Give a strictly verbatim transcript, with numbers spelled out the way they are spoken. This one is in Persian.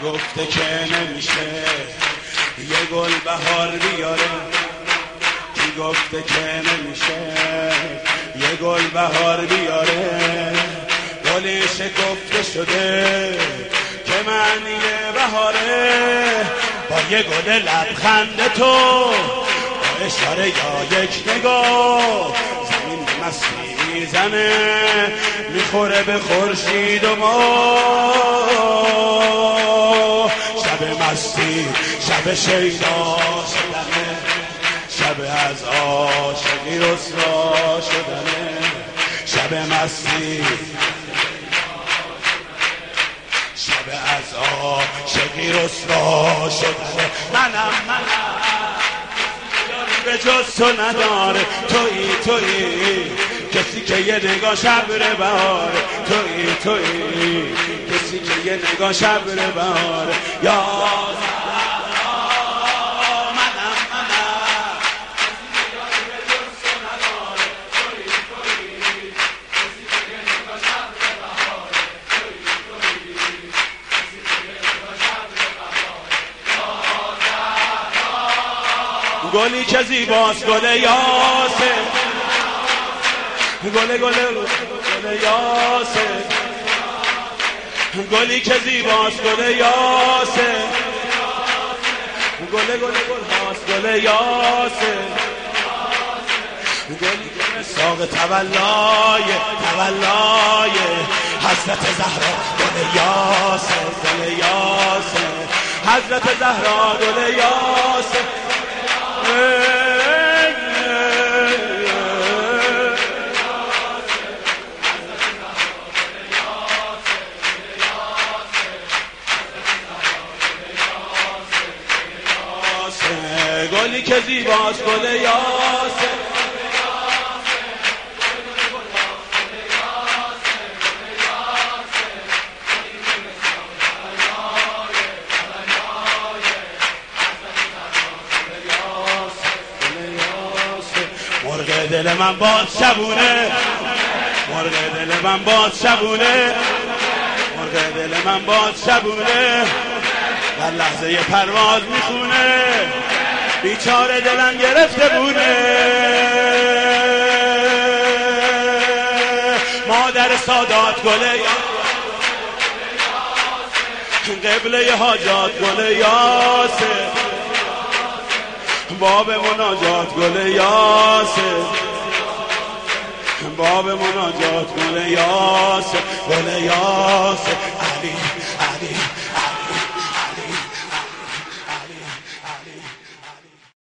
گفته که نمیشه یه گل بهار بیاره، کی گفته که نمیشه یه گل بهار بیاره، گلی شکفته شده که معنی بهاره، با یه گل لبخند تو، با اشاره یا یک نگاه زمین مستی میزنه، میخوره به خورشید و ما. شب مستی، شب شیدا شدنه، شب از عاشقی رسوا شدنه، شب مستی، شب از عاشقی رسوا شدنه. منم منم یاری به جز تو نداره، تویی تویی کسی که یه نگاه شبر بهاره، تویی تویی کسی که یه نگاه شبر بهاره. یا گلی که زیباست گل یاسه، گل گل گل یاسه، گلی که زیباست گل یاسه، گل گل گل هاست گل یاسه، گلی که ساق تولای تولای حضرت زهرا گل یاسه، گل یاسه حضرت زهرا گل یاسه. گلی که زیباست گل یاسه، مرغ دل من باز شبونه، مرغ دل من باز شبونه، مرغ دل من باز شبونه، در لحظه پرواز میخونه، بیچاره دلم گرفته بونه. مادر سادات گله قبله حاجات گل یاسه، باب مناجات گل یاسه، باب مناجات گل یاسه، گل یاسه علی